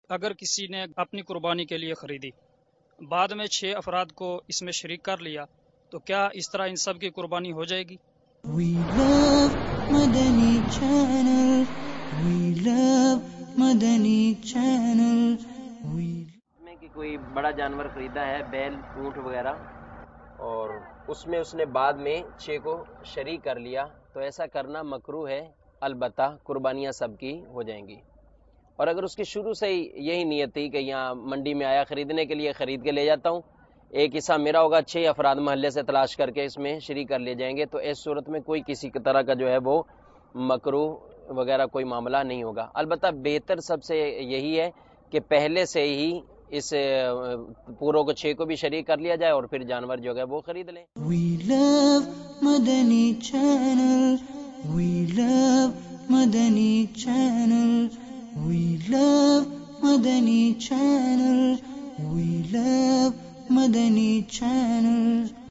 اگر کسی نے اپنی قربانی کے لیے خریدی، بعد میں 6 افراد کو اس میں شریک کر لیا، تو کیا اس طرح ان سب کی قربانی ہو جائے گی؟ We love Madani Channel. We love Madani Channel. میں کہ کوئی بڑا جانور خریدا ہے، بیل، اونٹ وغیرہ، اور اس نے بعد میں 6 کو شریک کر لیا، تو ایسا کرنا مکروہ ہے، البتہ قربانیاں سب کی ہو جائیں گی۔ اور اگر اس کی شروع سے ہی یہی نیت تھی کہ یہاں منڈی میں آیا خریدنے کے لیے، خرید کے لے جاتا ہوں، ایک حصہ میرا ہوگا، 6 افراد محلے سے تلاش کر کے اس میں شریک کر لیے جائیں گے، تو اس صورت میں کوئی کسی طرح کا جو ہے وہ مکروہ وغیرہ کوئی معاملہ نہیں ہوگا۔ البتہ بہتر سب سے یہی ہے کہ پہلے سے ہی اس پوروں کو 6 کو بھی شریک کر لیا جائے اور پھر جانور جو ہے وہ خرید لیں۔ We love Madani Channel. We love Madani Channel. We love Madani Channel. We love Madani Channel.